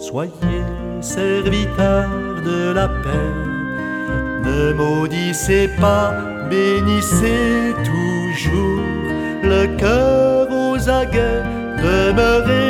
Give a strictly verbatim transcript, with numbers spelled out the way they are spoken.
Soyez serviteurs de la paix, ne maudissez pas, bénissez toujours, le cœur aux aguets, demeurez